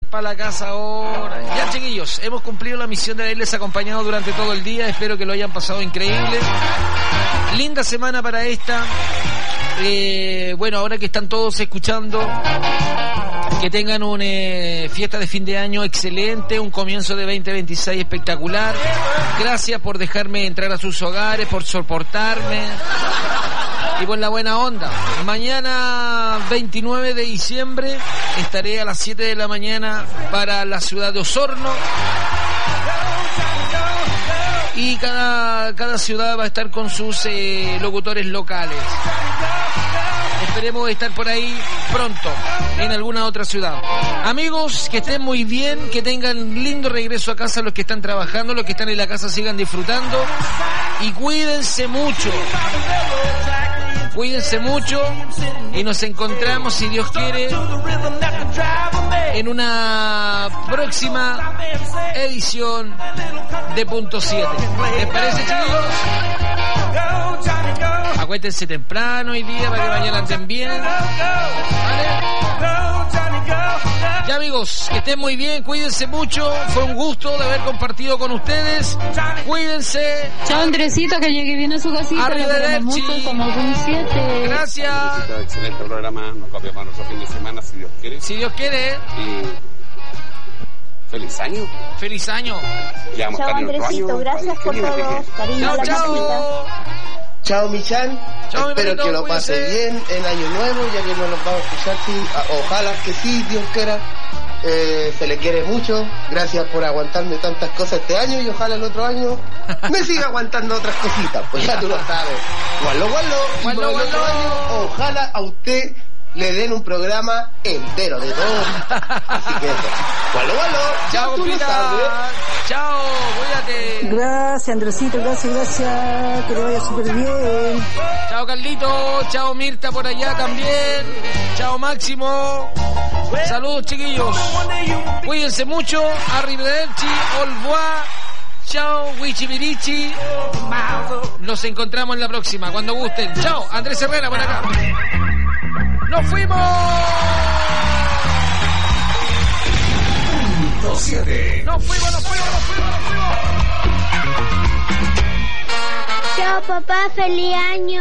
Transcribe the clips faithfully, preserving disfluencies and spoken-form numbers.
para la casa ahora. Ya, chiquillos, hemos cumplido la misión de haberles acompañado durante todo el día. Espero que lo hayan pasado increíble. Linda semana para esta. Eh, bueno, ahora que están todos escuchando, que tengan una eh, fiesta de fin de año excelente, un comienzo de veinte veintiséis espectacular. Gracias por dejarme entrar a sus hogares, por soportarme y por la buena onda. Mañana veintinueve de diciembre estaré a las siete de la mañana para la ciudad de Osorno. Y cada, cada ciudad va a estar con sus eh, locutores locales. Esperemos estar por ahí pronto, en alguna otra ciudad. Amigos, que estén muy bien, que tengan lindo regreso a casa los que están trabajando, los que están en la casa sigan disfrutando. Y cuídense mucho. Cuídense mucho y nos encontramos, si Dios quiere, en una próxima edición de Punto siete. ¿Les parece, chicos? Acuéstense temprano hoy día para que mañana anden bien. ¿Vale? Ya, amigos, que estén muy bien, cuídense mucho. Fue un gusto de haber compartido con ustedes. Cuídense. Chao, Andresito, que llegue bien a su casita. Arrivederci. Gracias. Excelente programa. Nos copiamos nuestro fin de semana, si Dios quiere. Si Dios quiere. Y feliz año. Feliz año. Ya vamos chao, a Andresito, año, gracias por todo. Cariño, chao, la chao. Chao, Michan. Chao, espero mi que lo pase bien en Año Nuevo, ya que no nos vamos a escuchar. Sí, ojalá que sí, Dios quiera. Eh, se le quiere mucho. Gracias por aguantarme tantas cosas este año y ojalá el otro año me siga aguantando otras cositas. Pues ya tú lo sabes. Gualo, gualo. Gualo, Y por el otro gualo. año, ojalá a usted le den un programa entero de todo. Así que eso. Gualo, gualo. Chao, tú lo compita. sabes. Chao, cuídate. Gracias, Andresito, gracias, gracias. Que te vaya súper bien. Chao, Carlito. Chao, Mirta por allá también. Chao, Máximo. Saludos, chiquillos. Cuídense mucho. Arrivederci, au revoir. Chao, Wichibirichi. Nos encontramos en la próxima, cuando gusten. Chao, Andrés Herrera por acá. ¡Nos fuimos! Punto siete. ¡Nos fuimos, nos fuimos, nos fuimos, nos fuimos! Chao, papá, feliz año.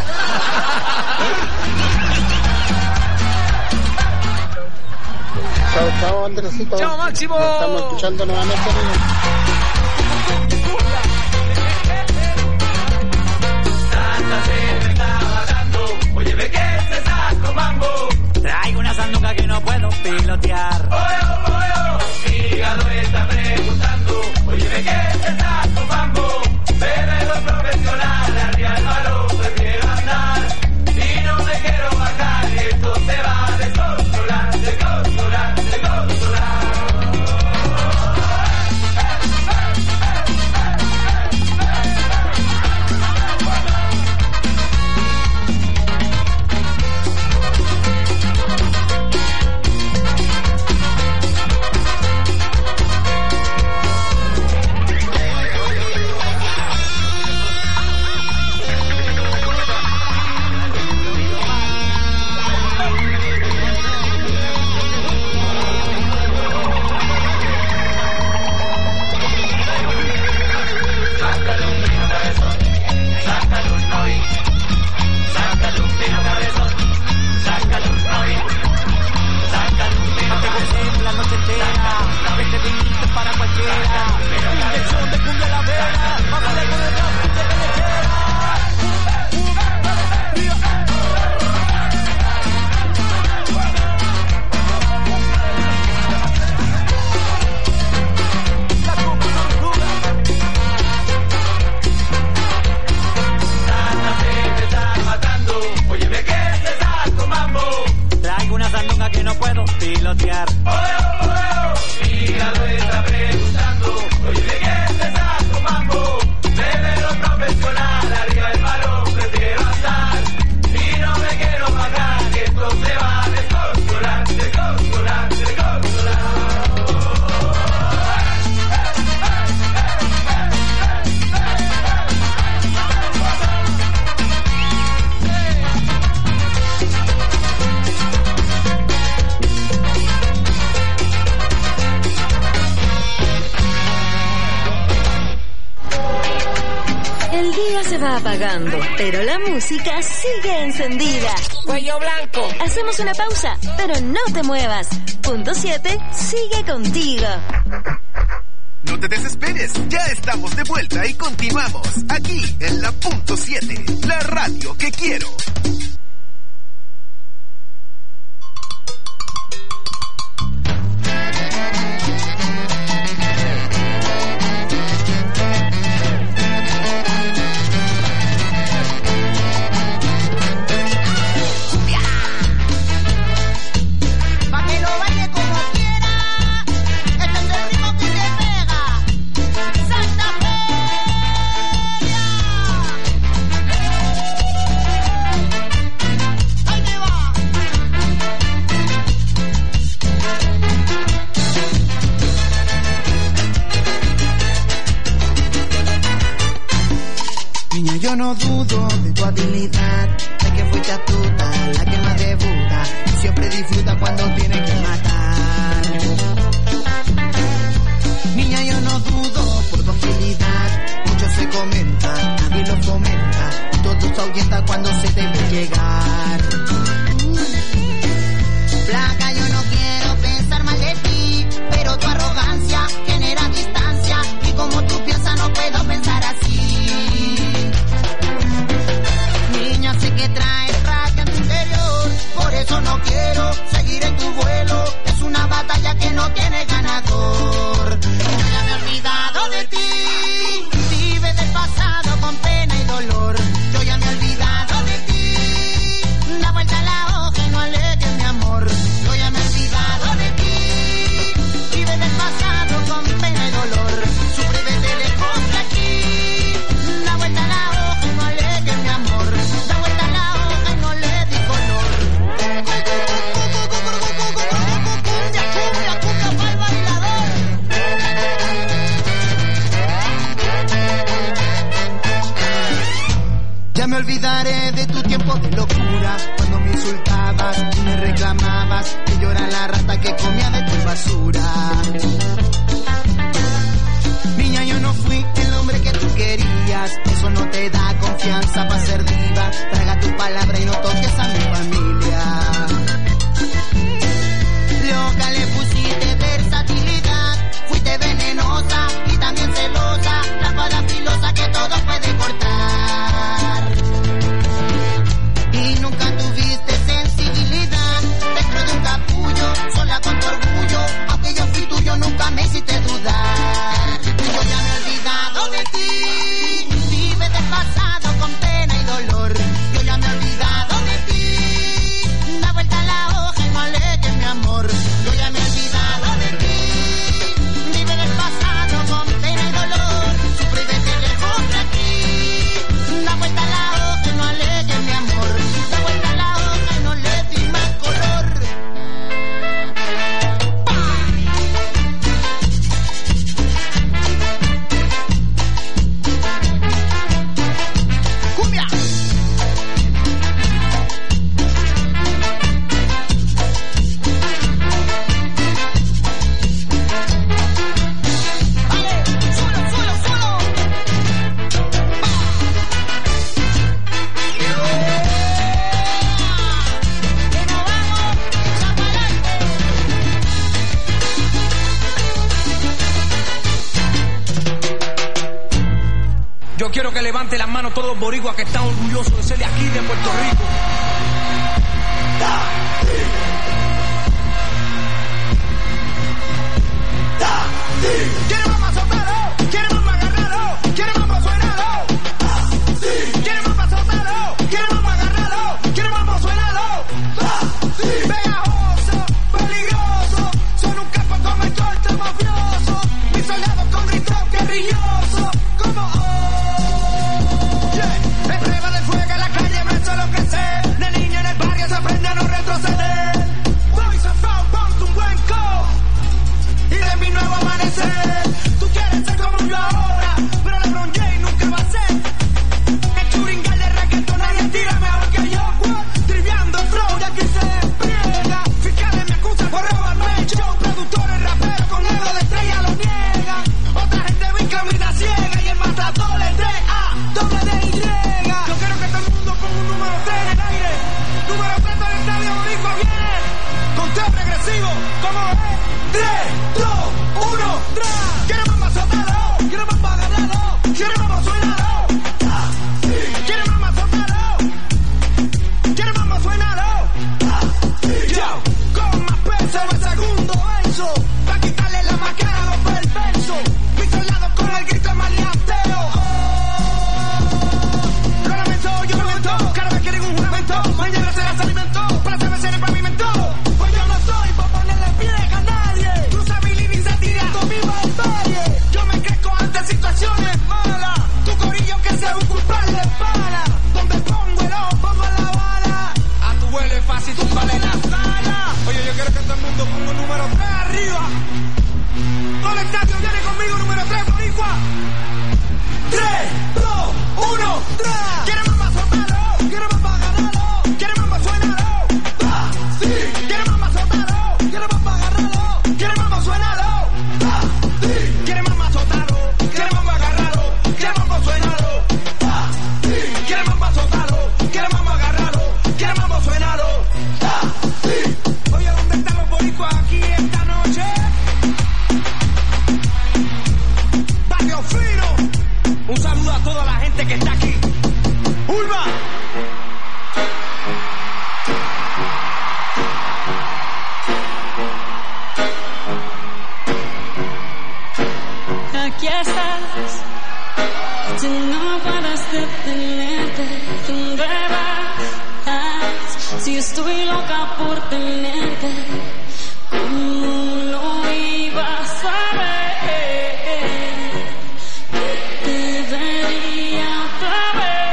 Chao, chao, Andresito. ¡Chao, Máximo! Nos estamos escuchando nuevamente. Oye, ve que se saco mambo. Traigo una sanduca que no puedo pilotear. Oyo, oyo, hígado está preguntando. Oye, ve que se saco mambo. Bebe los profesionales, arriba el balón prefiero andar. Y no me quiero bajar, esto se va a descontrolar, descontrolar, descontrolar. energía se va apagando, pero la música sigue encendida. Cuello blanco. Hacemos una pausa, pero no te muevas. Punto siete sigue contigo. No te desesperes, ya estamos de vuelta y continuamos aquí en la Punto siete, la radio que quiero. Yo no dudo de tu habilidad, de que fuiste astuta, la que más debuta, siempre disfruta cuando tiene que matar. Niña, yo no dudo por tu agilidad, mucho se comenta, nadie lo fomenta, todo se ahuyenta cuando se te ve llegar. Flaca, yo no quiero pensar mal de ti, pero tu arrogancia genera distancia, y como tú piensas no puedo pensar así. Niña, sé que traes rabia en tu interior, por eso no quiero seguir en tu vuelo. Es una batalla que no tiene ganador. Yo ya me he olvidado de ti, vive del pasado con pena y dolor. Yo ya me he olvidado de ti, da vuelta a la hoja y no alegues mi amor. Yo ya me he olvidado de ti, vive del pasado con pena y dolor. Sufre desde lejos de aquí, da vuelta a la hoja y no alegues mi amor. Da vuelta a la hoja y no le di color. Cumbia, cumbia, cumbia pa'l bailador. Ya me olvidaré de tu tiempo de locura, cuando me insultabas y me reclamabas que yo era la rata que comía de tu basura. Niña, yo no fui el hombre que tú querías, eso no te da confianza para ser diva. Traga tu palabra y no toques a mi familia. Loca, le pusiste versatilidad, fuiste venenosa y también celosa, la espada filosa que todo puede cortar. Y nunca tuviste sensibilidad, dentro de un capullo, sola con tu orgullo, aunque yo fui tuyo nunca me hiciste dudar. Yo ya me he olvidado de ti, vive del pasado con pena y dolor. Yo ya me he olvidado de ti, da vuelta a la hoja y no alegues mi amor. Yo ya me he olvidado de ti, vive del pasado con pena y dolor. Sufre desde lejos de aquí, da vuelta a la hoja y no alegues mi amor. Da vuelta a la hoja y no le di más color. ¡Cumbia! ¡Vale! ¡Suelo, suelo, suelo! ¡Que nos vamos! ¡Echa pa'lante! Yo quiero que levante las manos todos los boricuas que están orgullosos de ser de aquí, de Puerto Rico. ¿Quieren más azotado? ¿Quieren más agarrado? ¿Quieren más suenado? ¿Quieren más azotado? ¿Quieren más agarrado? ¿Quieren más suenado? Pegajoso, peligroso, son un capo con el corte mafioso, mis soldados con gritos guerrillosos, como oh, yeah. El reba del fuego en la calle me hizo lo que sé, de niño en el barrio se aprende a no retroceder. agresivo, ¿cómo es? tres, dos, uno, tres. Quiero mamá soltarlo, quiero mamá agarrarlo, quiero mamá suenarlo. Quiero mamá soltarlo, quiero mamá suenarlo. Yo, con más peso el segundo verso, pa' quitarle la máscara a los perversos. Mis soldados con el grito maleanteo. Lo lamento, yo lo lamento, cada vez quieren un juramento, mañana será se alimentó, para saber ser el pavimento. Pues yo no soy pa' ponerle pie a nadie, cruza mi línea y se tira tu misma barbarie. Yo me crezco ante situaciones malas, tu corillo que sea un culpable para. Donde pongo el ojo, pongo la bala, a tu vuelo es fácil tumbarle la sala. Oye, yo quiero que todo el mundo ponga un número tres arriba. Todo el estadio viene conmigo, número tres, boricua. tres, dos, uno, tres. Quiere mamá soltarlo, quiere mamá agarrarlo, quiere mamá suenarlo. Ah, sí. Quiere mamá soltarlo, quiere mamá agarrarlo, quiere mamá suenarlo. Ah, sí. Quiere mamá soltarlo, quiere mamá agarrarlo, quiere mamá suenarlo. Ah, sí. Quiere mamá soltarlo, quiere mamá agarrarlo, quiere mamá suenarlo. Ah, sí. Oye, ¿dónde están los boricuas aquí esta noche? Barrio Fino. Un saludo a toda la gente que está aquí. ¡Ulva! Aquí estás, tú no paras de tenerte. ¿Dónde vas? Si estoy loca por tenerte, ¿cómo lo ibas a ver? Te vería otra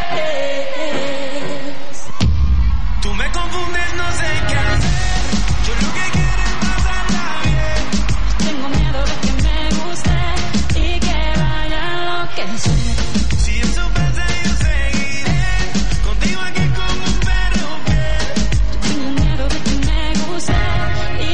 vez. Tú me confundes, no sé qué hacer. Yo lo que quiero es pasarla bien. Tengo miedo de que me guste y que vaya a enloquecer. Si eso pasa, yo seguiré contigo aquí como un perro fiel. Tengo miedo de que me guste y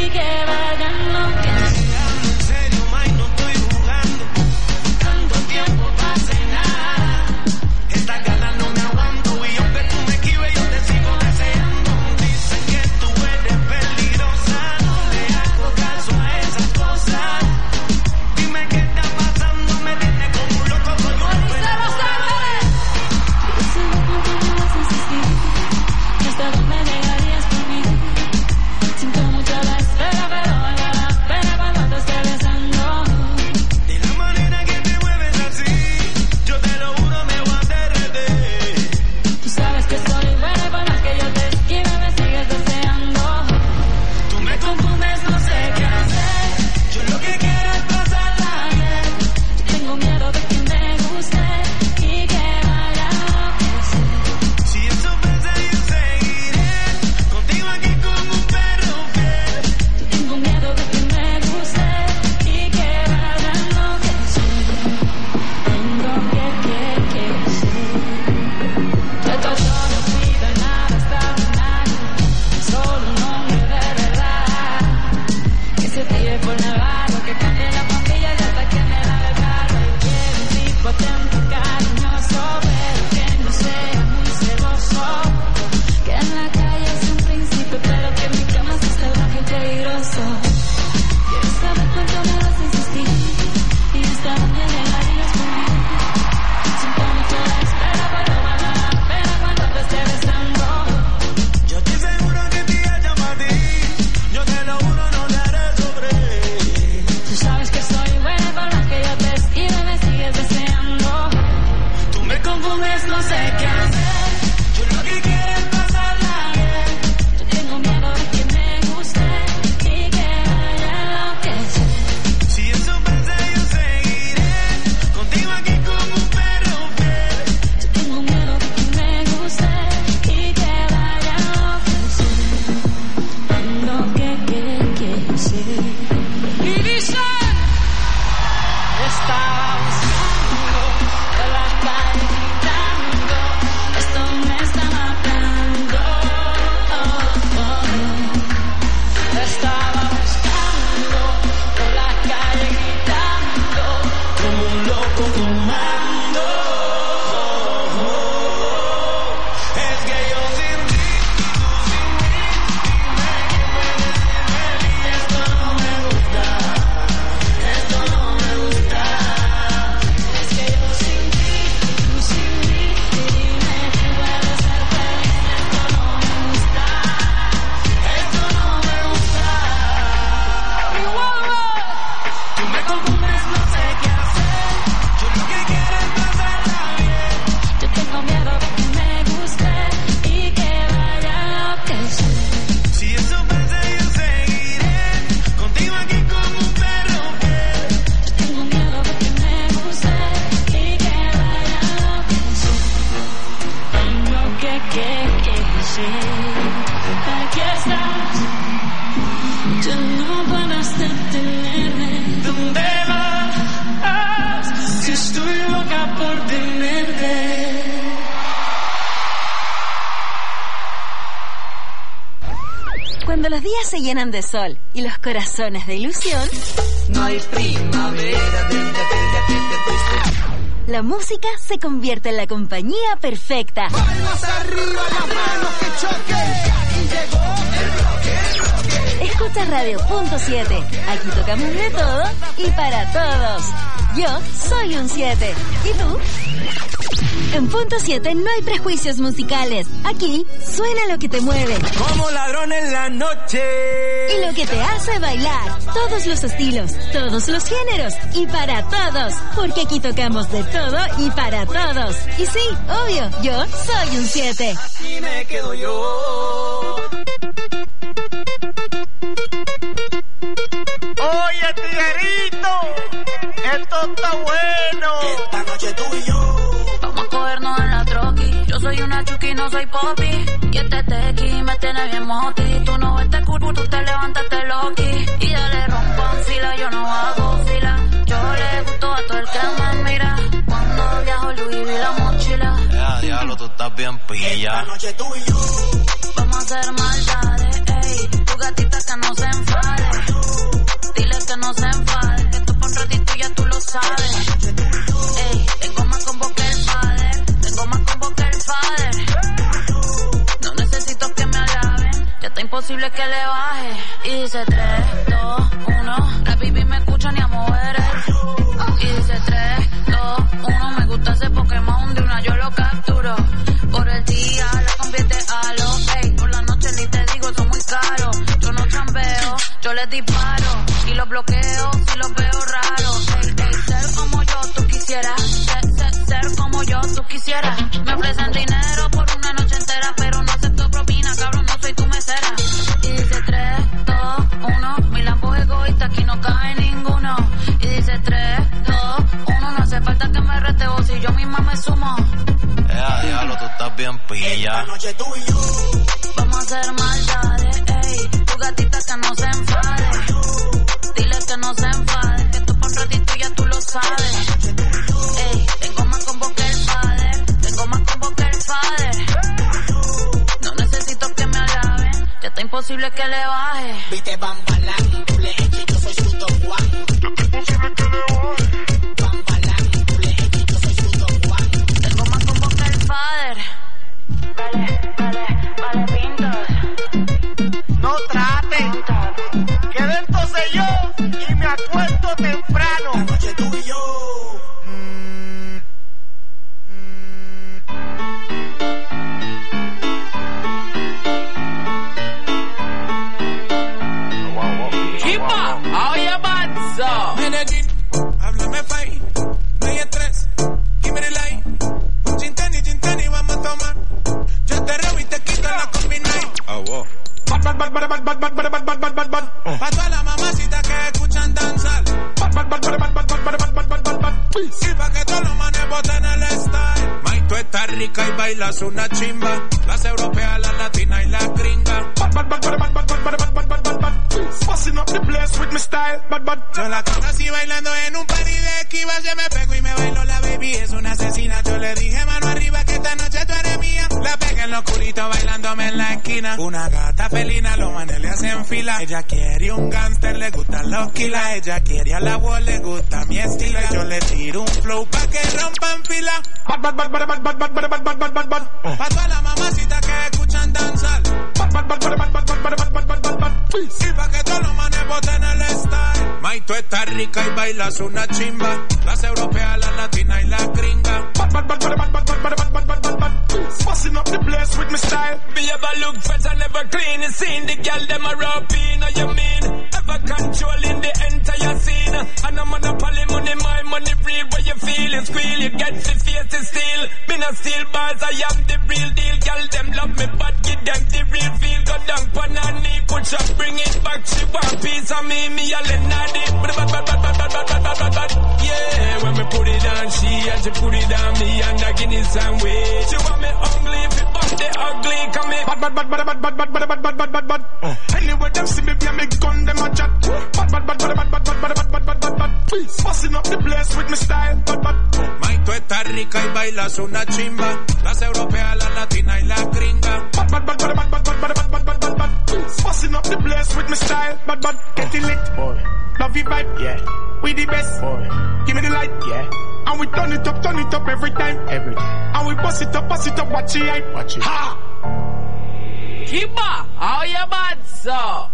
se llenan de sol y los corazones de ilusión, No hay primavera desde aquella que te fuiste. la música se convierte en la compañía perfecta. Palmas arriba, las manos que choquen. Y llegó el bloque, el bloque. Escucha Radio Punto siete. Aquí tocamos de todo y para todos. Yo soy un siete. ¿Y tú? En Punto siete no hay prejuicios musicales. Aquí suena lo que te mueve. Como ladrón en la noche. Y lo que te hace bailar. Todos los estilos, todos los géneros y para todos. Porque aquí tocamos de todo y para todos. Y sí, obvio, yo soy un siete. Y me quedo yo. Oye, tiguerito, esto está bueno. Esta noche tú y yo. Vamos a cogernos en la troqui. Yo soy una chuki, no soy popi. Y este tequi me tiene bien moti. Tú no ves este culo, tú te levantas, te loqui. Y ya le rompan fila, yo no hago fila. Yo le gusto a todo el que me mira. Cuando viajo Louis vi la mochila. Ya, diablo, tú estás bien pilla. Esta noche tú y yo. Vamos a hacer maldades, ey. Tu gatita que no se enfade. Dile que no se enfade. Que esto por un ratito ya tú lo sabes. Ey, tengo más combo que el father. Tengo más combo que el father. No necesito que me alaben. Ya está imposible que le baje. Y dice tres, dos, uno. La baby me escucha ni a mover el. Y dice tres, dos, uno. Me gusta ese Pokémon de una yo lo capturo. Por el día la convierte a lo. Ey, por la noche ni te digo, son muy caros. Yo no chambeo, yo les disparo. Y los bloqueo si los veo raros. Ey, ey, ser como yo tú quisieras. Ser, ser, ser como yo tú quisieras. Me ofrecen dinero por una noche entera, pero no acepto propina, cabrón, no soy tu mesera. Y dice tres, dos, uno. Mi lampo es egoísta, aquí no cae ninguno. Y dice tres, dos, uno. No hace falta que me rete vos si yo misma me sumo. Ya, diablo, tú estás bien pilla. Esta noche tú y yo. Vamos a hacer maldades, ey. Tu gatita que no se enfade. Dile que no se enfade. Que esto por un ratito ya tú lo sabes. Ey, tengo más combo que el father. Tengo más combo que el father. No necesito que me alaben. Ya está imposible que le baje. Viste Bambalán, tú le eches, yo soy su Don Juan. Bambalán, tú le eches, yo soy su Don Juan. Tengo más combo que el father. Vale, vale, vale, pintos. No traten, que dentro sé yo y me acuesto temprano. Esta noche tú y yo. Kimba, oye, manzo. Medellín, háblame fai, no hay estrés, give me the light. Un gin tonic, gin tonic, vamos a tomar. Yo te robo y te quito la combination. Ah, wow. Bad, bad, bad, bad, bad, bad, bad, bad, bad, bad, bad, bad. Pa' todas las mamacitas que escuchan danzar. Bad, bad, bad, bad, bad, bad, bad, bad, bad, bad, bad, bad. Y pa' que todos los manes boten el style. May, tú estás rica y bailas una chimba. Las europeas, las latinas y las gringas. Bad, bad, bad, bad, bad, bad, bad, bad, bad, bad, bad, bad. Fussing up the place with my style. Bad, bad. Yo la conocí bailando en un party de esquivas. Yo me pego y me bailo la baby. Es una asesina. Yo le dije mano arriba que esta noche tú eres mía. La pegué en lo oscurito bailándome en la esquina. Una gata felina, los manes le hacen fila. Ella quiere un gangster, le gustan los kilas. Ella quiere a la wall, le gusta mi estilo. Y yo le tiro un flow pa' que rompan fila. Bad, bad, bad, bad, bad, bad, bad, bad, bad, bad, bad, bad. Pa' todas las mamacitas que escuchan danzar. Bad, bad, bad, bad, bad, bad, bad, bad, bad, bad, bad, bad. Y pa' que todos los manes boten el style. May, tú estás rica y bailas una chimba. Las europeas, las latinas y las gringas. Bad, bad, bad, bad, bad, bad, bad, bad, bad, bad, bad, bad. Fussing up the place with my style. Be ever look fresh and never clean. You seen the girl them a rapping, know you mean? Ever controlling the entire scene. And I'm monopoly money, my money real. Where you feel it, squeal, you get the face to steal. Me no steal bars, I am the real deal. Girl them love me, but give them the real feel. Go down pan and knee, push up, bring it back. She want piece of me, me a let not it. Bad, bad, bad, bad, bad, bad, bad, bad, bad, bad. Yeah, when me put it on she, and she put it on me, and I give it some way. She want me ugly, if it bump the ugly, come in. Bad, bad, bad, bad, bad, bad, bad, bad, bad, bad, bad, bad. Anyway, them see me, be a me gun, them a chat. Bad, bad, bad, bad, bad, bad, bad, bad, bad, bad, bad, bad. Fussing up the place with my style. Bad, bad. May, tú estás rica y bailas una chimba. Las europeas, las latinas y las gringas. Bad, bad, bad, bad, bad, bad, bad, bad, bad, bad, bad, bad. Fussing Turn up the place with my style, bad bad, get it lit. Boy. Love your vibe, yeah. We the best, boy. Give me the light, yeah. And we turn it up, turn it up every time, every time. And we bust it up, bust it up, watch it, hype, watch it. Ha! Kimba, how you bad, so?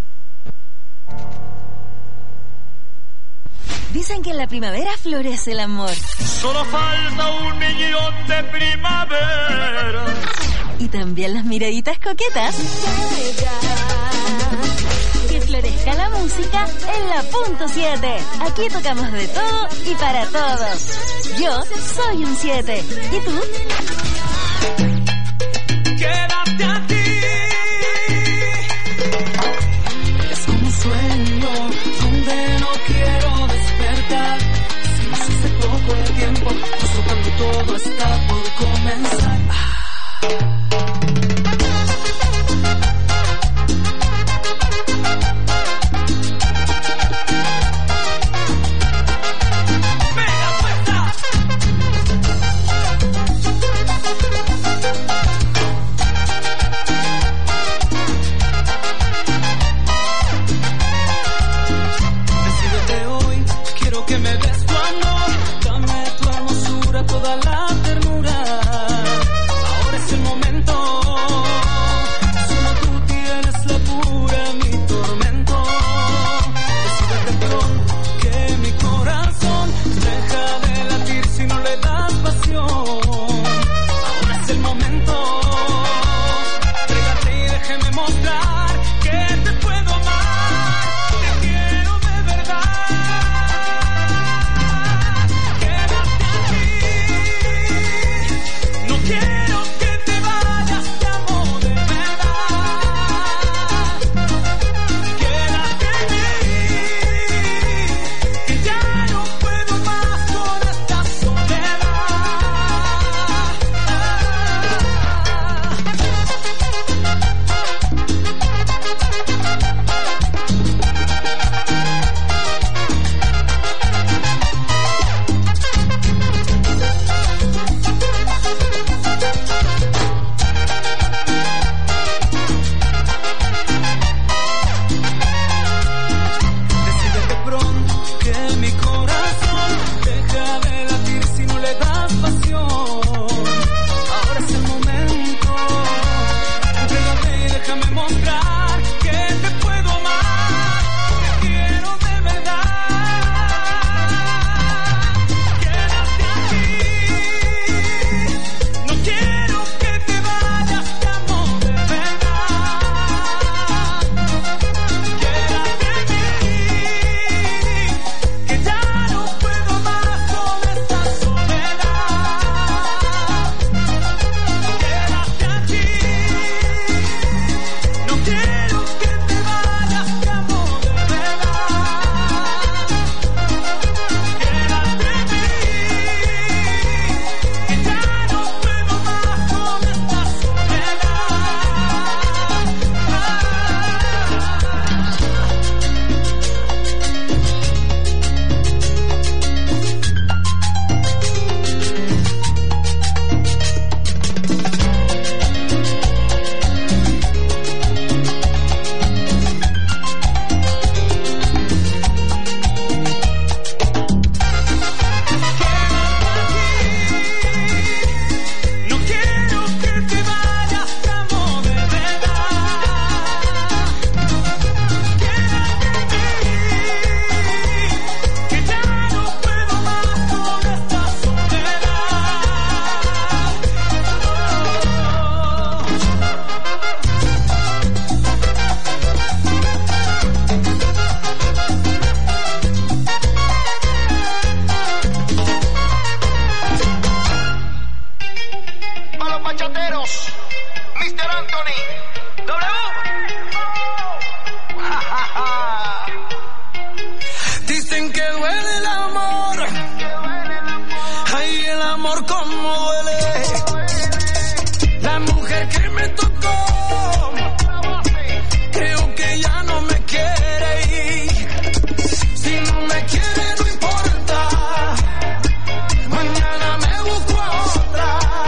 Dicen que en la primavera florece el amor. Solo falta un millón de primavera. Y también las miraditas coquetas. Que florezca la música en la punto siete. Aquí tocamos de todo y para todos. Yo soy un siete. ¿Y tú? Quédate aquí. Es como un sueño donde no quiero despertar. Si no hace poco el tiempo, cuando todo está por comenzar. Toda la ternura, ahora es el momento. Solo tú tienes la pura, mi tormento. Decídete pronto que mi corazón deja de latir si no le das pasión. Ahora es el momento. Trégate y déjeme mostrar que te puedo amar. Te quiero de verdad. Quiero que te vayas, te amo de verdad. Quédate en mí, que ya no puedo más con esta soledad.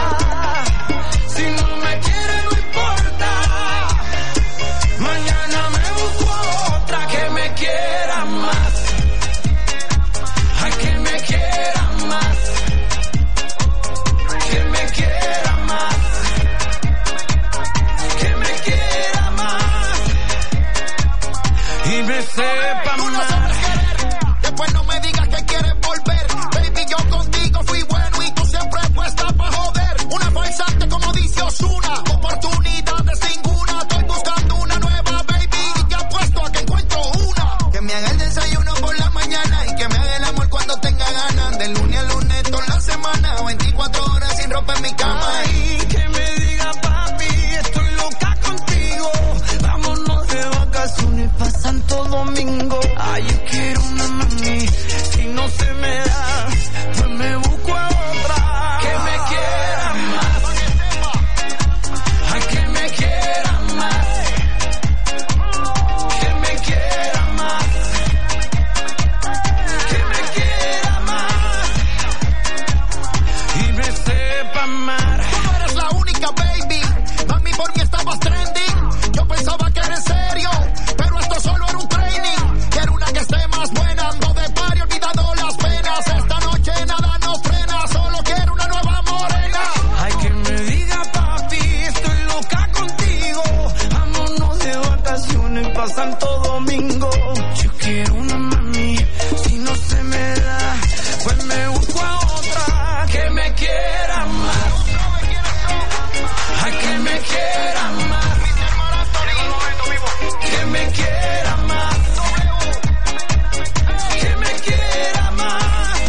Mañana no se me da, pues me busco a otra que me quiera más, a que me quiera más, que me quiera más, que me quiera más y me sepa amar. Tú no eres la única, baby, mami, por mí estabas trending. Yo pensaba que era en serio, pero esto solo era un training. Quiero una que esté más buena, ando de party olvidando las penas. Esta noche nada nos frena, solo quiero una nueva morena. Hay que me diga, papi, estoy loca contigo. Vámonos de vacaciones pa' Santo Domingo. Yo quiero una mami, si no se me da, pues me busco a otra que me quiera más, a que me quiera más, que me quiera más, que me quiera más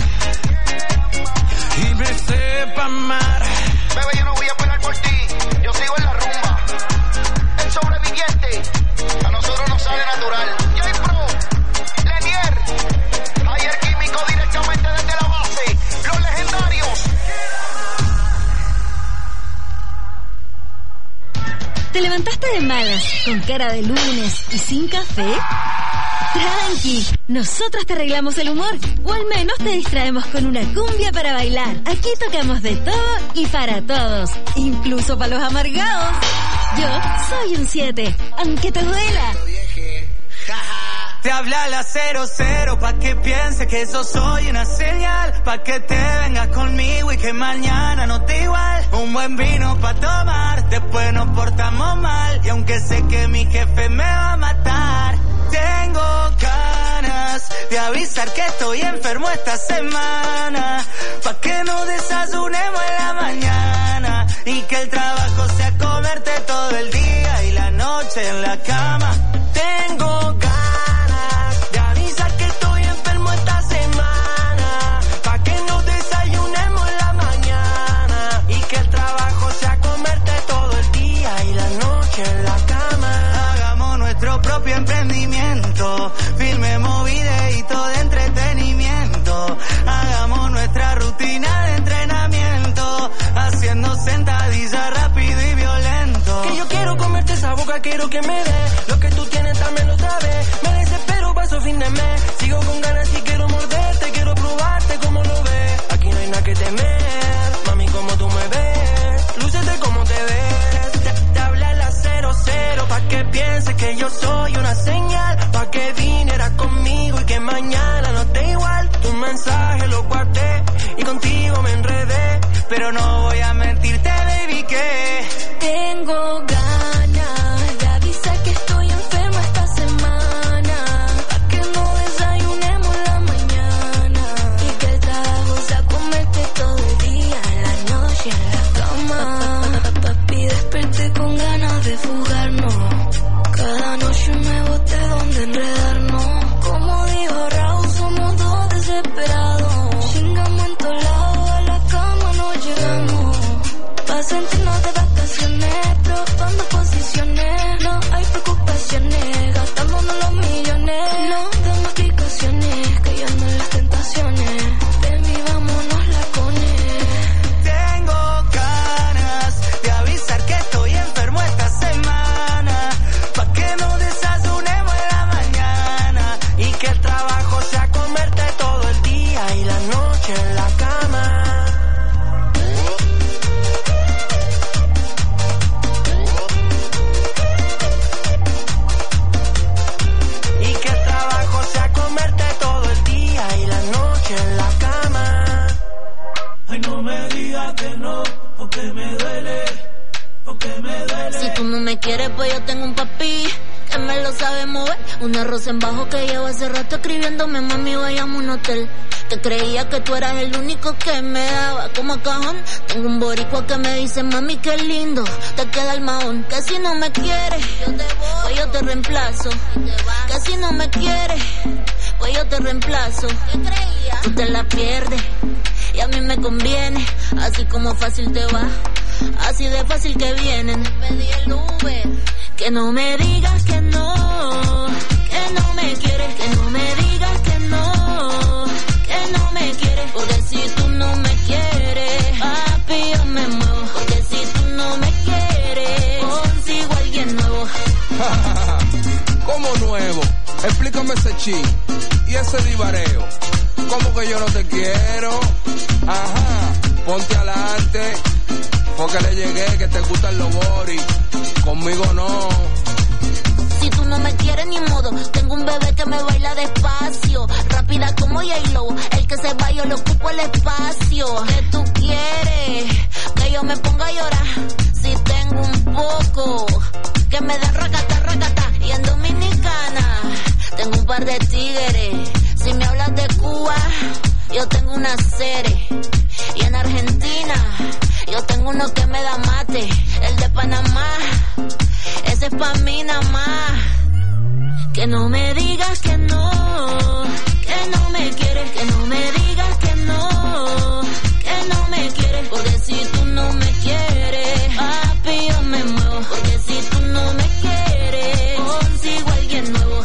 y me sepa amar. Bebé, yo no voy a pelear por ti, yo sigo en la rumba. El sobreviviente, a nosotros nos sale natural. J-Pro, Lenier, ayer químico directamente desde la base, los legendarios. ¿Te levantaste de malas, con cara de lunes y sin café? Tranqui, nosotros te arreglamos el humor, o al menos te distraemos con una cumbia para bailar. Aquí tocamos de todo y para todos, incluso para los amargados. Yo soy un siete, aunque te duela. Te habla la cero cero pa' que piense que yo soy una señal, pa' que te vengas conmigo y que mañana no te igual. Un buen vino pa' tomar, después nos portamos mal, y aunque sé que mi jefe me va a matar, tengo ganas de avisar que estoy enfermo esta semana, pa' que no desayunemos en la mañana y que el trabajo sea comerte todo el día y la noche en la cama. Tengo ganas de avisar que estoy enfermo esta semana, pa' que no desayunemos en la mañana y que el trabajo sea comerte todo el día y la noche en la cama. Hagamos nuestro propio emprendimiento, filmemos videitos de entretenimiento, hagamos nuestra rutina de entrenamiento, haciendo sentadillas rápido y violento. Que yo quiero comerte esa boca, quiero que me dé lo que tú tienes, también lo sabes. Me desespero, paso fin de mes, sigo con ganas y quiero morderte, quiero probarte como lo ves. Aquí no hay nada que temer, mami, como tú me ves, lúcete como te ves. Te, te habla la cero cero pa' que piense que yo soy una señal, pa' que vinieras conmigo y que mañana no te igual. Tu mensaje lo guardé y contigo me enredé, pero no voy a mentirte, baby, que tengo ganas de avisar que estoy enfermo esta semana, pa' que no desayunemos en la mañana y que el trabajo sea comerte todo el día, en la noche en la cama. Papi, desperté con ganas de fugarnos, cada noche me boté donde enredarnos. Como dijo Raúl, somos dos desesperados, chingamos en todos lados, a la cama no llegamos, pa' sentirnos de vacaciones, probando posiciones, no hay preocupaciones, gastándonos los millones, no damos explicaciones, cayendo en las tentaciones, baby, vámonos lacones. Tengo ganas de avisar que estoy enfermo esta semana, pa' que no desayunemos en la mañana y que el trabajo sea comerte todo el día y la noche en la cama. Y que el trabajo sea comerte todo el día y la noche en la cama. Ay, no me digas que no, porque me duele, porque me duele. Si tú no me quieres, pues yo tengo un papi que me lo sabe mover. Un arroz en bajo que llevo hace rato escribiéndome, mami, vayamos a un hotel. Que creía que tú eras el único que me daba como a cajón. Tengo un boricua que me dice, mami, qué lindo te queda el mahón. Que si no me quieres, pues yo te reemplazo. Que si no me quieres, pues yo te reemplazo. ¿Qué creías? Tú te la pierdes y a mí me conviene. Así como fácil te va, así de fácil que vienen. Pedí el Uber. Que no me digas que no, que no me quieres. Que no me digas que no, que Chichi, y ese divareo, ¿cómo que yo no te quiero? Ajá, ponte adelante, porque le llegué que te gustan los boris, conmigo no. Si tú no me quieres ni modo, tengo un bebé que me baila despacio, rápida como J-Lo, el que se va yo le ocupo el espacio. ¿Qué tú quieres? Que yo me ponga a llorar, si tengo un poco, que me da racata, racata, y en Dominicana tengo un par de tigres, si me hablas de Cuba, yo tengo una serie, y en Argentina, yo tengo uno que me da mate, el de Panamá, ese es pa' mí nada más. Que no me digas que no, que no me quieres, que no me digas que no, que no me quieres, porque si tú no me quieres, papi, yo me muevo, porque si tú no me quieres, consigo a alguien nuevo.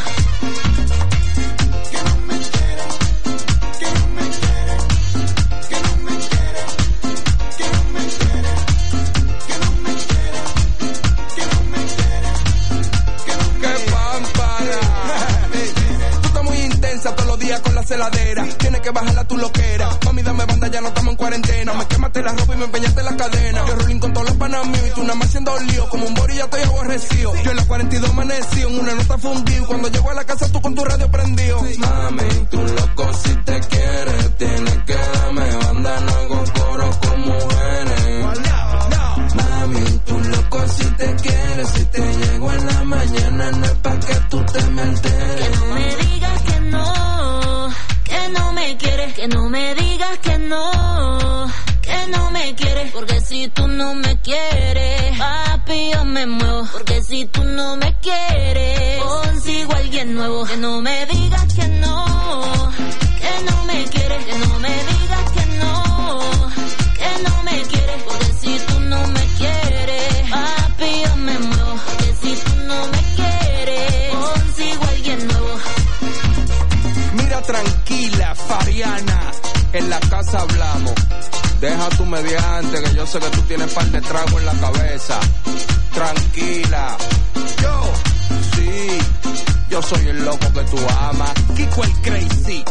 Todos los días con la celadera, tienes que bajarla tu loquera. Mami, dame banda, ya no estamos en cuarentena. Me quemaste la ropa y me empeñaste la cadena. Yo rolling con todos los panas míos y tú nada más haciendo lío. Como un bori ya estoy aborrecido. Yo en la cuarenta y dos amanecí, en una nota fundido. Cuando llego a la casa tú con tu radio prendido. Mami, tú loco si te quieres, tienes que darme banda, no hago coro con mujeres. Mami, tú loco si te quieres, si te llego en la mañana no es pa' que tú te me alteres. Que no me digas que no, que no me quieres, que no me digas que no, que no me quieres, porque si tú no me quieres, papi, yo me muevo, porque si tú no me quieres, consigo a alguien nuevo. Que no me digas que no, que no me quieres, que no me digas que no, que no me quieres, porque si tú no me quieres, papi, yo me muevo, porque si tú no me quieres, consigo a alguien nuevo. Mira, tranquila, Fariana, en la casa hablamos. Deja tu mediante, que yo sé que tú tienes par de trago en la cabeza. Tranquila. Yo, sí, yo soy el loco que tú amas. Kiko el Crazy.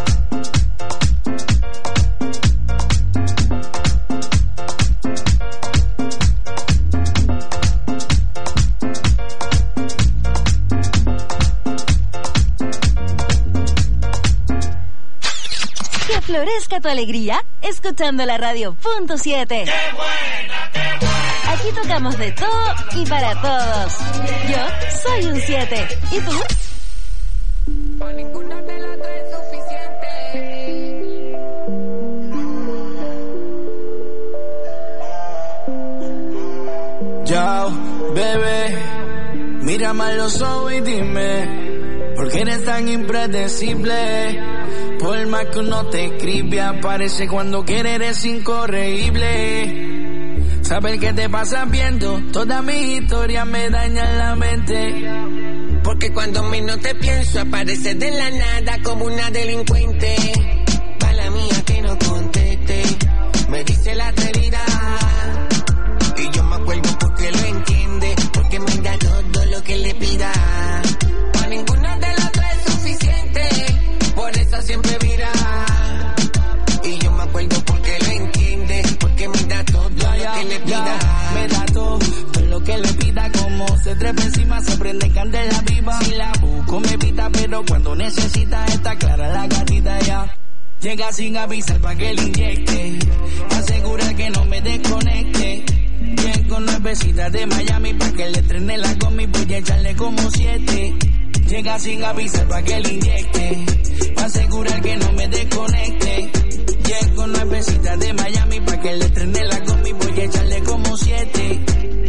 Florezca tu alegría escuchando la radio punto siete. ¡Qué buena, qué buena! Aquí tocamos de todo y para todos. Yo soy un siete. ¿Y tú? Para ninguna de las tres suficiente. Yo, bebé, mírame a los ojos y dime, ¿por qué eres tan impredecible? Por más que uno te escribe, aparece cuando quiere, eres incorregible. Saber qué te pasa viendo, todas mis historias me dañan la mente. Porque cuando menos te pienso, apareces de la nada como una delincuente. Mala mía que no conteste, me dice la atrevida. Y yo me acuerdo porque lo entiende, porque me da todo lo que le pida. Pa' ninguna de las tres es suficiente, por eso siempre vira. Y yo me acuerdo porque lo entiende, porque me da todo ya, lo que le pida. Ya, me da todo, todo lo que le pida, como se trepa encima, se prende candela viva. Si la busco me pita, pero cuando necesita está clara la gatita ya. Llega sin avisar pa' que le inyecte, asegura que no me desconecte. Bien con nuevecitas de Miami pa' que le trene la gomi, voy a echarle como siete. Llega sin avisar pa' que le inyecte, pa' asegurar que no me desconecte. Llego con nuevecitas de Miami pa' que le trene la gomi, voy a echarle como siete.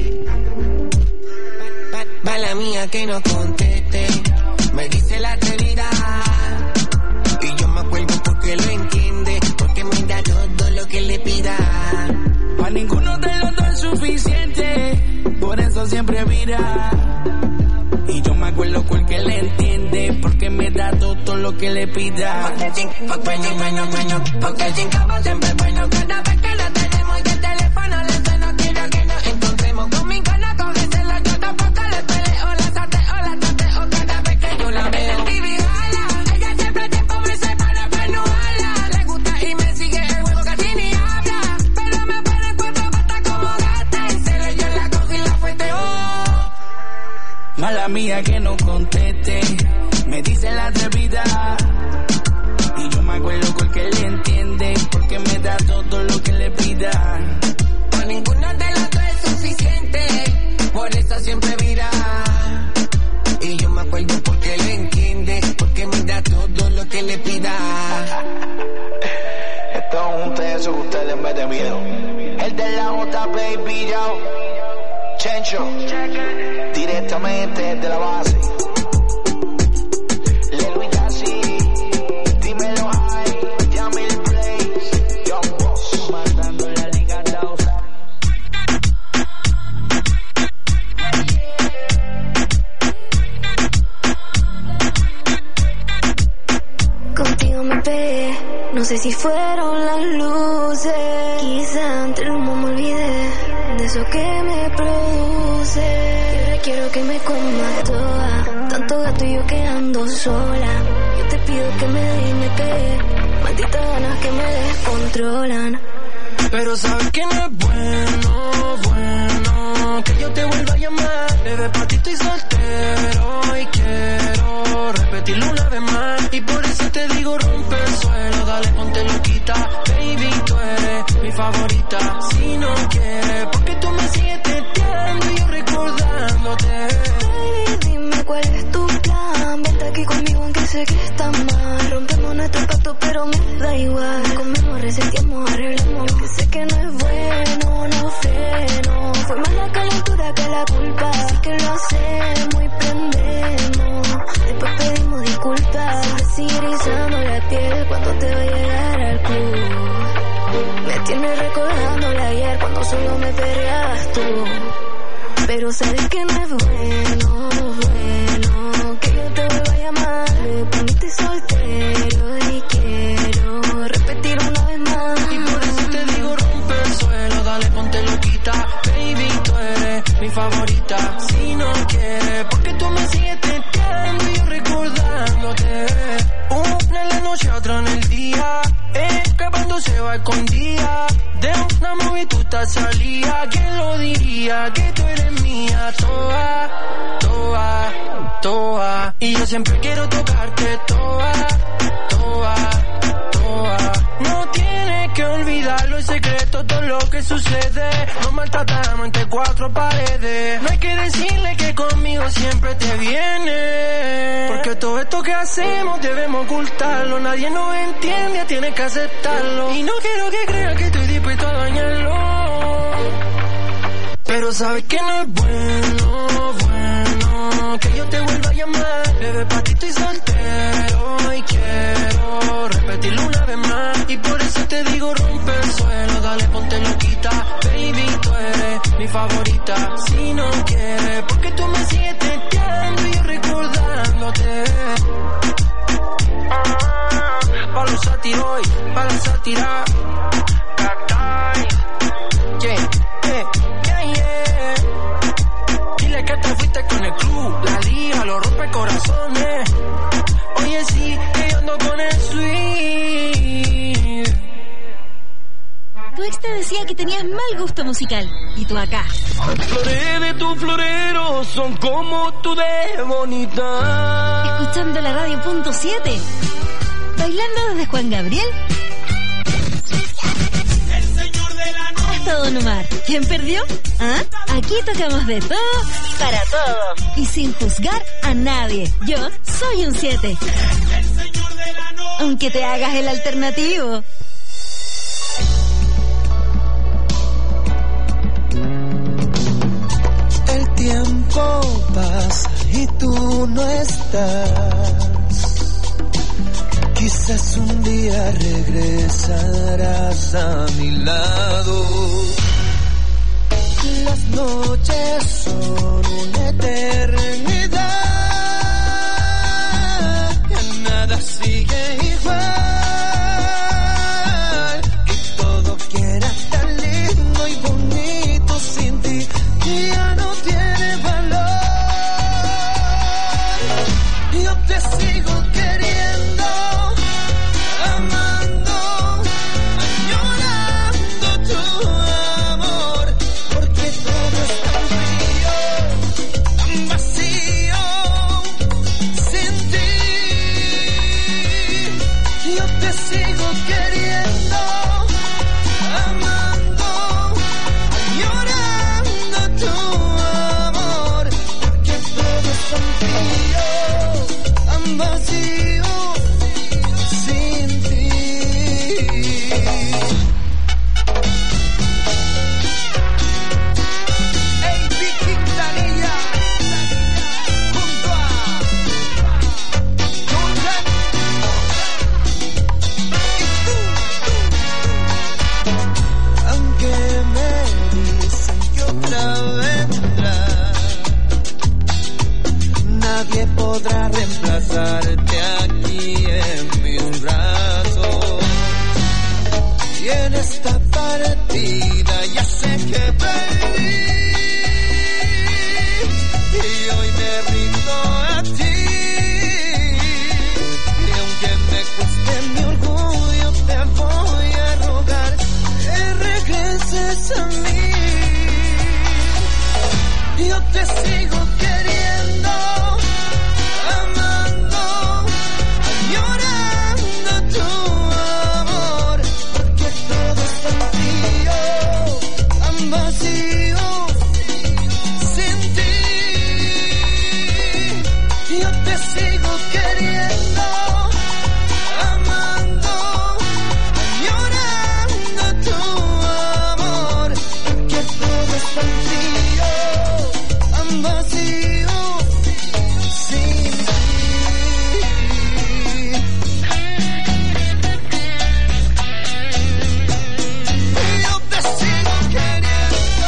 Mala mía que no conteste, me dice la atrevida. Y yo me acuerdo porque lo entiende, porque me da todo lo que le pida. Pa' ninguno de los dos es suficiente, por eso siempre mira. Y yo me acuerdo porque le entiende, porque me da todo lo que le pida. Porque el chingo bueno, bueno, bueno, porque el chingo siempre es bueno. Cada vez que lo tenemos y el teléfono le suena, quiero que nos encontremos. Conmigo no cógeselo, yo tampoco le peleo. La sateo, la tateo cada vez que yo la veo. El T V jala, ella mía que no conteste. Me dice la atrevida. Y yo me acuerdo porque le entiende. Porque me da todo lo que le pida. Con ninguna de las dos es suficiente. Por eso siempre mira. Y yo me acuerdo porque le entiende. Porque me da todo lo que le pida. Estamos juntos y eso que usted le mete miedo. El de la J, baby, yo. Chencho. Directamente desde la base. Lelo y Casi. Dímelo high. Yamil Blaze. Young Boss. Matando la liga dos. Contigo me pegué. No sé si fueron las luces. Quizá entre el humo me olvidé de eso que me produce. Y ahora quiero que me comas toda. Tanto gato y yo que ando sola. Yo te pido que me des y me pegue. Malditas ganas que me descontrolan. Pero sabes que no es bueno, bueno que yo te vuelva a llamar. Bebé, pa' ti estoy soltero y quiero repetirlo una vez más. Y por eso te digo rompe el suelo, dale ponte loquita. Baby, tú eres mi favorita. Si no quieres, porque tú me sigues teteando y yo recordándote. Baby, dime cuál es tu plan. Vente aquí conmigo aunque sé que está mal. Rompemos nuestro pacto pero me da igual. Comemos, reseteamos, arreglamos. Que sé que no es bueno, no freno. Fue más la calentura que la culpa. Así que lo hacemos y prendemos. Después pedimos disculpas. Me sigue erizando la piel cuando te va a llegar al club. Me tienes recordándole ayer cuando solo me perreabas tú. Pero sabes que no es bueno, bueno que yo te vuelva a llamar. Me poniste soltero y quiero repetir una vez más. Y por eso te digo rompe el suelo, dale ponte loquita. Baby, tú eres mi favorita. Si no quieres, porque tú me sigues teteando y yo recordándote. Una en la noche, otra en el día. Escapando se va escondida. De una movie tú estás salida. ¿Quién lo diría? Que tú eres mía. Toa, toa, toa. Y yo siempre quiero tocarte. Toa, toa, toa. No tienes que olvidarlo, el secreto, todo lo que sucede. Nos maltratamos entre cuatro paredes. No hay que decirle que conmigo siempre te viene. Porque todo esto que hacemos debemos ocultarlo. Nadie nos entiende, tienes que aceptarlo. Y no quiero que creas que estoy dispuesto a dañarlo. Pero sabes que no es bueno, bueno que yo te vuelva a llamar. Bebé, pa' ti estoy soltero y quiero repetirlo una vez más. Y por eso te digo rompe el suelo, dale ponte loquita. Baby, tú eres mi favorita. Si no quieres, porque tú me sigues teteando y yo recordándote. Ah, pa' los sátiros y pa' la sátira. Yeah, yeah, yeah, yeah. Dile que te fuiste con el club, la liga, los rompe corazones. Oye, sí, que yo ando con el sweet. Tu ex te decía que tenías mal gusto musical. Y tú acá. Flores de tu florero son como tú de bonita. Escuchando la radio punto siete. Bailando desde Juan Gabriel hasta Don Omar. ¿Quién perdió? ¿Ah? Aquí tocamos de todo para todos. Y sin juzgar a nadie. Yo soy un siete. Aunque te hagas el alternativo. El tiempo pasa y tú no estás. Quizás un día regresarás a mi lado. Las noches son una eternidad. Ya nada sigue igual. Y todo que era tan lindo y bonito sin ti ya no tiene valor. Yo te sigo queriendo, amando, añorando tu amor, porque todo es tan frío, tan vacío. sigo queriendo, amando, añorando tu amor, porque todo es tan frío, tan vacío sin ti. Hey, Big Quintanilla, junto a Jordan, y tú, aunque me dicen que otra vendrá, nadie podrá reemplazarte aquí en mis brazos. Y en esta partida ya sé que perdí, y hoy me rindo a ti. Y aunque me cueste mi orgullo, te voy a rogar que regreses a mí. Yo te sigo queriendo, amando, añorando tu amor, porque todo es tan frío, tan vacío sin ti. Yo te sigo queriendo, amando, añorando tu amor, porque todo es tan frío, tan vacío sin ti. Yo te sigo queriendo.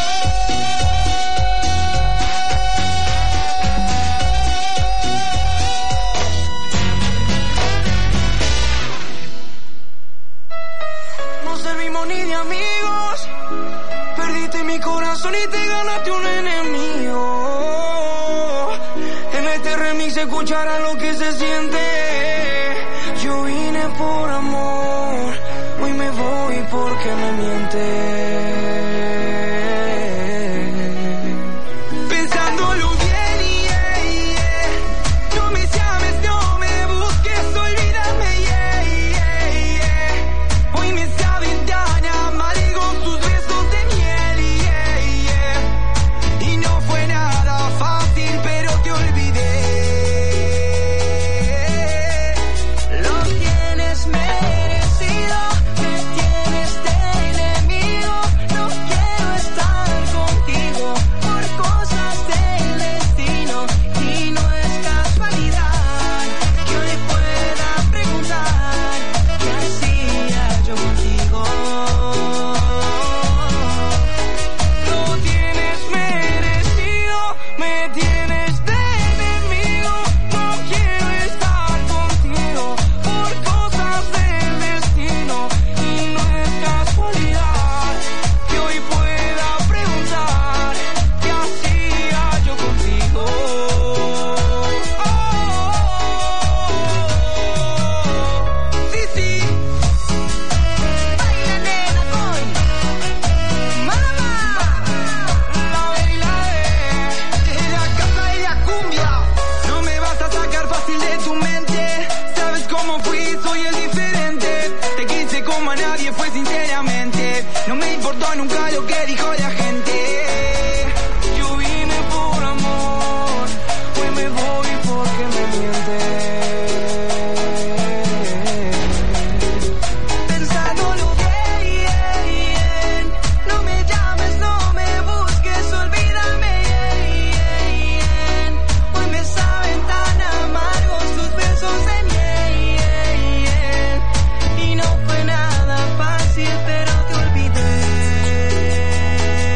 No servimos ni de amigos, perdiste mi corazón y te ganaste un enemigo. En este remix escucharán lo que se siente. Yo vine por amor, hoy me voy porque me mientes. Pensándolo bien, yeah, yeah. No me llames, no me busques, olvídame, yeah, yeah, yeah. Hoy me saben tan amargos tus besos de miel, yeah, yeah. Y no fue nada fácil, pero te olvidé. Lo tienes merecido, me tienes de enemigo. No quiero estar contigo por cosas del destino. Y no es casualidad que hoy pueda preguntar qué hacía yo contigo. Lo tienes merecido, me tienes de enemigo. No quiero estar contigo por cosas del destino. Y no es casualidad que hoy pueda preguntar qué hacía yo contigo. Oh, sí, sí. Baila, nena, con mamá. La ve y la ve. Ella casa, ella cumbia. No me vas a sacar fácil de tu mente. Sabes cómo fui, soy el diferente. Te quise como a nadie, fue sinceramente. No me importó nunca lo que dijo la gente. Yo vine por amor, hoy me voy porque me mientes. Pensándolo bien, bien. No me llames, no me busques, olvídame, bien. Hoy me saben tan amargos tus besos de miel. Y no fue nada fácil, pero te olvidé.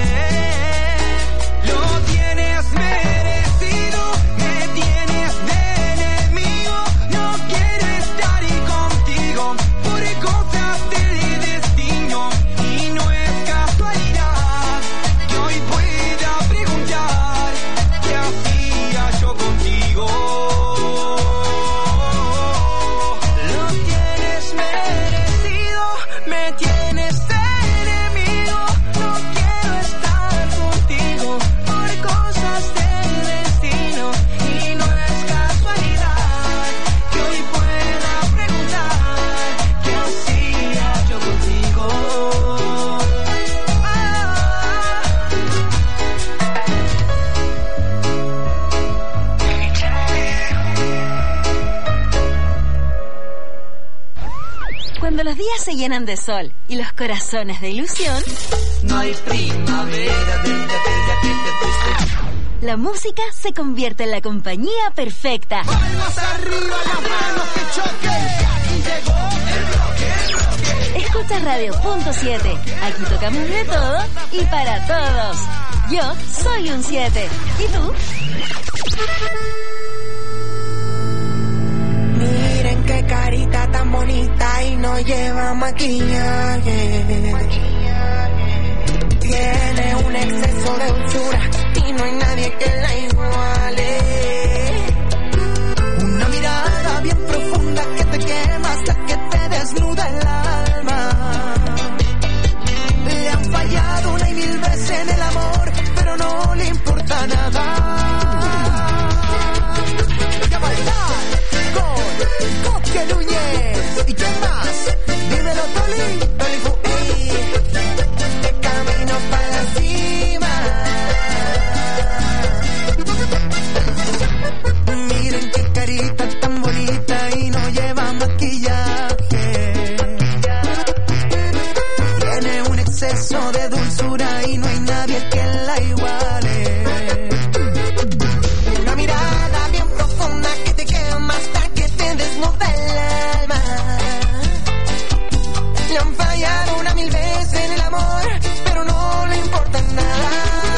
se llenan de sol y los corazones de ilusión, no hay primavera desde aquella que te fuiste. La música se convierte en la compañía perfecta. Palmas arriba, las manos que choquen. Aquí llegó el rock, el rock. Escucha Radio Punto siete. Aquí tocamos de todo y para todos. Yo soy un siete. ¿Y tú? Miren qué carita tan bonita y no lleva maquillaje. Tiene un exceso de dulzura y no hay nadie que la iguale. Una mirada bien profunda que te quema hasta que te desnuda el alma. Le han fallado una y mil veces en el amor, pero no le importa nada. Y a bailar con Coque Núñez. ¿Y quién más? Dímelo, Toli. Toli Fu, ey. De camino para la cima. Miren qué carita tan bonita y no lleva maquillaje. Tiene un exceso de dulzura y no hay nadie que la iguale. Una mirada bien profunda que te quema hasta que te desnuda el alma. Le han fallado una mil veces en el amor, pero no le importa nada.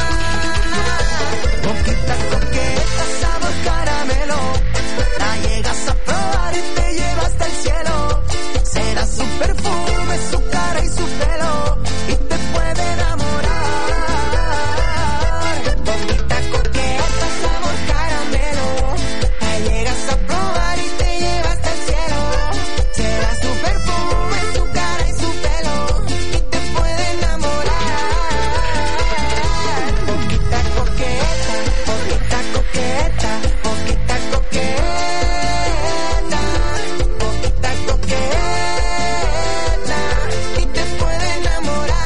Boquita coqueta, sabor caramelo, la llegas a probar y te lleva hasta el cielo. Será su perfume, su cara y su pelo, y te puede enamorar. Boquita coqueta, sabor caramelo, la llegas a probar y te lleva hasta el cielo. Será su perfume, su cara y su pelo, y te puede enamorar. Boquita coqueta, boquita coqueta, boquita coqueta, boquita coqueta, y te puede enamorar.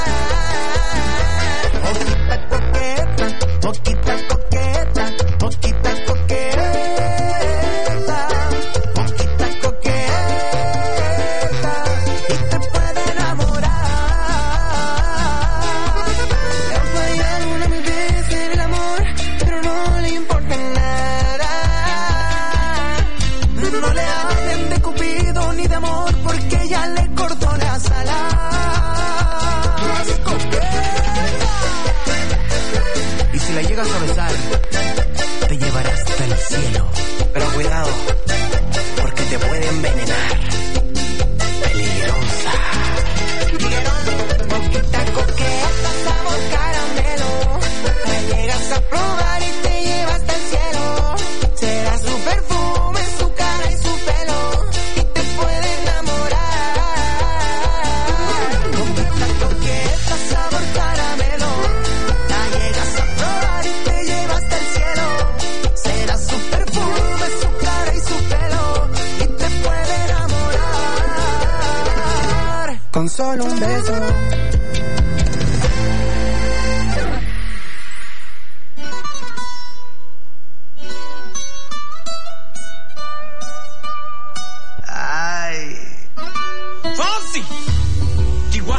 Boquita coqueta, boquita coqueta, boquita coqueta, boquita coqueta, y te puede enamorar. Le han fallado una mil veces en el amor, pero no le importa nada. No le hablen de Cupido ni de amor, porque ya le cortó las alas. Y si la llegas a besar, te llevará hasta el cielo. Pero cuidado, porque te puede envenenar. Peligrosa. Boquita coqueta, sabor caramelo, la llegas a probar y te lleva hasta el cielo. Será su perfume, su cara y su pelo, y te puede enamorar. Boquita coqueta, sabor caramelo, la llegas a probar y te lleva hasta el cielo. Será su perfume, su cara y su pelo, y te puede enamorar. Con solo un beso. Ay. Fonsi. Chihuahua.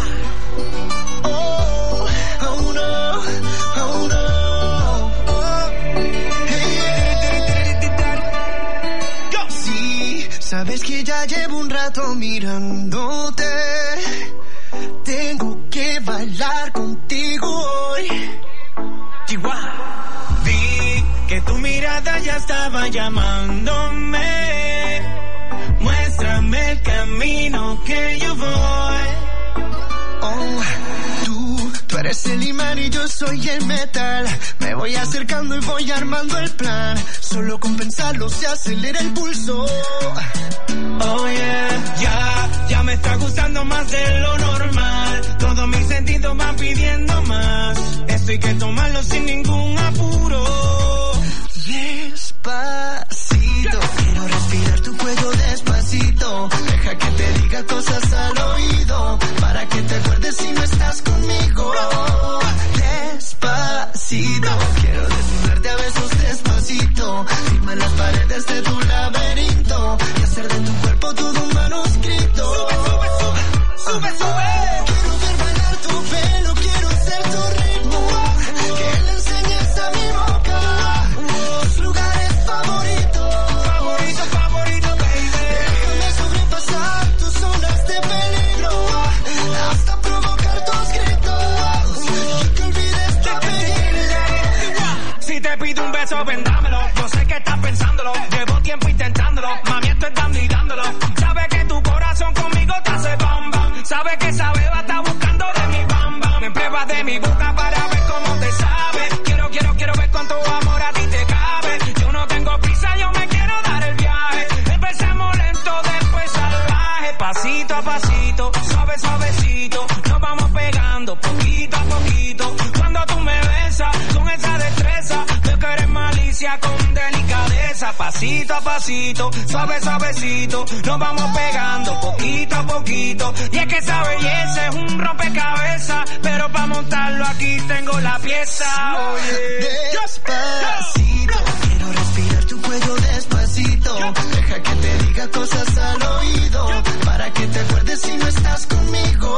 Oh, oh no, oh no. Oh. Hey, go. Sí, sabes que ya llevo un rato mirándote. Tengo que bailar contigo hoy. Chihuahua. Vi que tu mirada ya estaba llamándome. Muéstrame el camino que yo voy. Oh, tú, tú eres el imán y yo soy el metal. Me voy acercando y voy armando el plan. Solo con pensarlo se acelera el pulso. Oh yeah, ya, ya me está gustando más de lo normal. Todos mis sentidos van pidiendo más. Esto hay que tomarlo sin ningún apuro. Despacito, quiero respirar tu cuello despacito. Deja que te diga cosas al oído, para que te acuerdes si no estás conmigo. Despacito, quiero desnudarte a besos despacito. Firma en las paredes de tu laberinto y hacer de tu cuerpo todo un manuscrito. Sube, sube, sube. Sube, sube. Quiero ver bailar tu pelo, quiero ser tu ritmo. Que le enseñes a mi boca tus lugares favoritos. Favorito, favorito, baby. Déjame sobrepasar tus zonas de peligro hasta provocar tus gritos y que olvides tu apellido. Si te pido un beso, vendámelo. Yo sé que estás pensándolo. Llevo tiempo intentándolo. Mami, estoy dando y dándolo. Sabes que tu corazón conmigo te hace bam bam. Sabes que esa beba está buscando de mi bam bam. Me pruebas de mi boca para ver cómo te sabe. Quiero, quiero, quiero ver cuánto amor a ti te cabe. Yo no tengo prisa, yo me quiero dar el viaje. Empezamos lento, después salvaje. Pasito a pasito, suave, suavecito. Nos vamos pegando poquito a poquito. Cuando tú me besas con esa destreza, veo que eres malicia con delicadeza. Pasito a pasito, suave, suavecito. Nos vamos pegando poquito a poquito. Y es que esa belleza es un rompecabezas, pero para montarlo aquí tengo la pieza. Oye, Despacito, quiero respirar tu cuello despacito. Deja que te diga cosas al oído para que te acuerdes si no estás conmigo.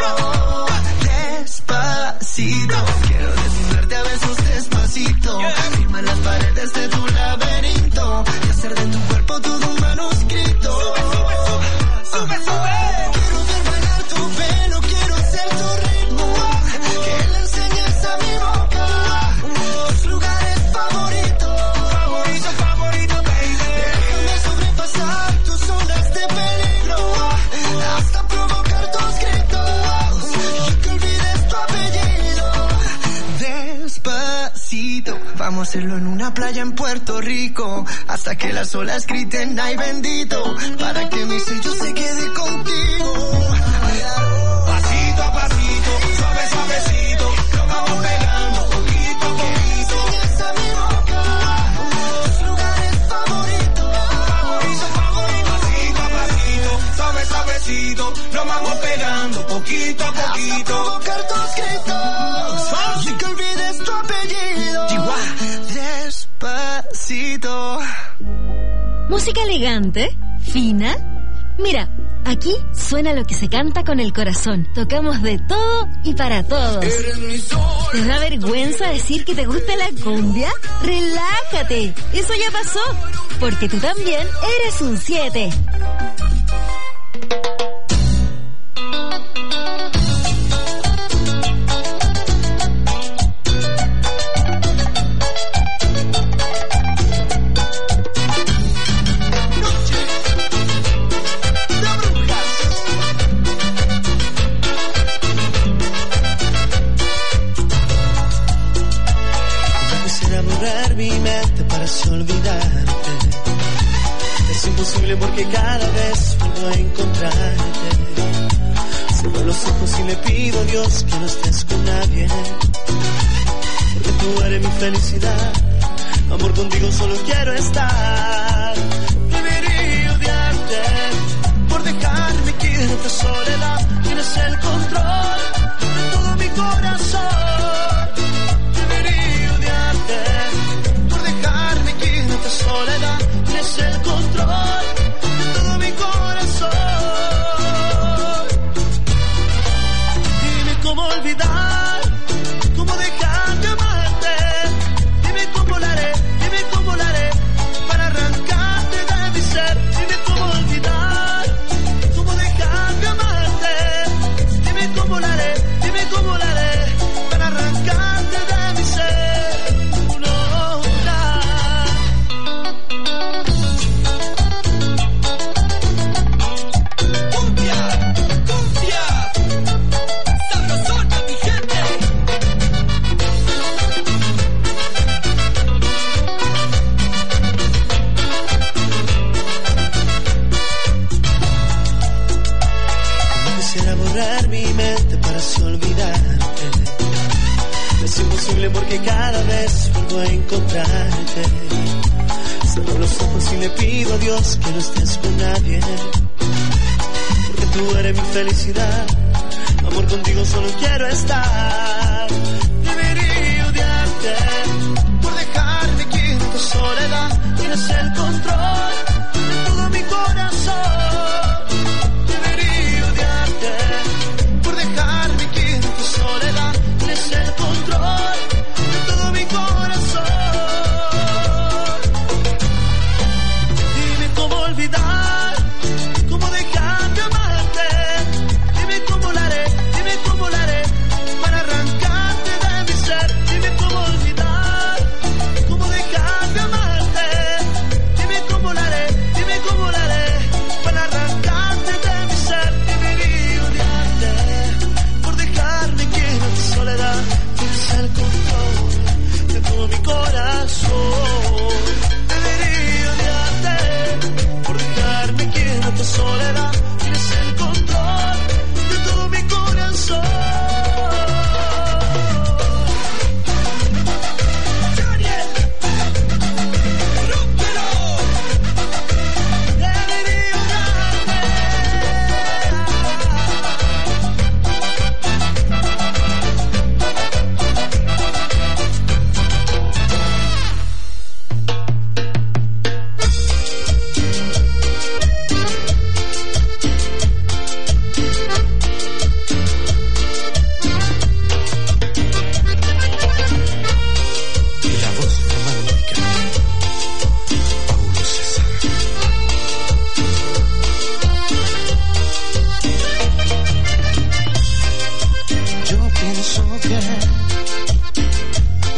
Despacito, quiero desnudarte a besos despacito. Firma las paredes de tu laberinto y hacer de tu cuerpo todo un manuscrito. Sube, sube, sube. Quiero ver bailar tu pelo, quiero ser tu ritmo. Que le enseñes a mi boca tus lugares favoritos. Favorito, favorito, baby. Déjame sobrepasar tus zonas de peligro hasta provocar tus gritos y que olvides tu apellido. Despacito, vamos a hacerlo en una playa en Puerto Rico hasta que las olas griten ay bendito para que mi sello se quede contigo. pasito a pasito, suave, suavecito. Nos vamos pegando poquito a poquito. Enseñas a mi boca tus lugares favoritos. Favorito, favorito. Pasito a pasito, suave, suavecito. Nos vamos pegando poquito a Hasta poquito. provocar tus gritos y que olvides tu apellido. Despacito. Música elegante, fina. Mira, aquí suena lo que se canta con el corazón. Tocamos de todo y para todos. ¿Te da vergüenza decir que te gusta la cumbia? Relájate, eso ya pasó, porque tú también eres un siete. Porque cada vez vuelvo a encontrarte. Cierro los ojos y le pido a Dios que no estés con nadie. Porque tú eres mi felicidad. Amor, contigo solo quiero estar. Debería odiarte por dejarme aquí en esta soledad. Tienes el control de todo mi corazón. Debería odiarte por dejarme aquí en esta soledad. Tienes el control. Cómo olvidar, cómo dejar de amarte. Dime cómo lo haré, dime cómo lo haré para arrancarte de mi ser. Dime cómo olvidar, cómo dejar de amarte. Dime cómo lo haré, dime cómo lo haré para arrancarte de mi ser. No, cumbia, cumbia. Mi mente para así olvidarte. Es imposible porque cada vez vuelvo a encontrarte. Cierro los ojos y le pido a Dios que no estés con nadie. Porque tú eres mi felicidad. Amor, contigo solo quiero estar. Debería odiarte por dejarme aquí en tu soledad. Tienes el control de todo mi corazón. Debería odiarte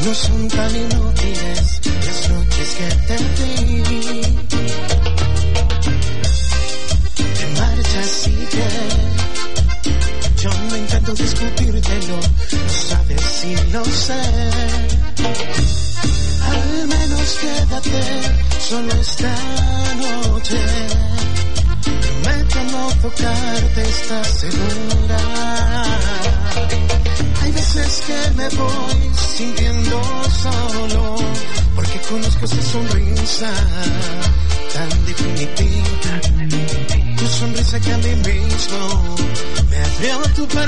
no son tan inútiles las noches que te di. Te marchas y que yo no intento discutírtelo, no sabes si lo sé. Al menos quédate solo esta noche. Prometo no tocarte, ¿estás segura? Hay veces que me voy sintiendo solo, porque conozco esa sonrisa tan definitiva. Tu sonrisa que a mí mismo me abrió tu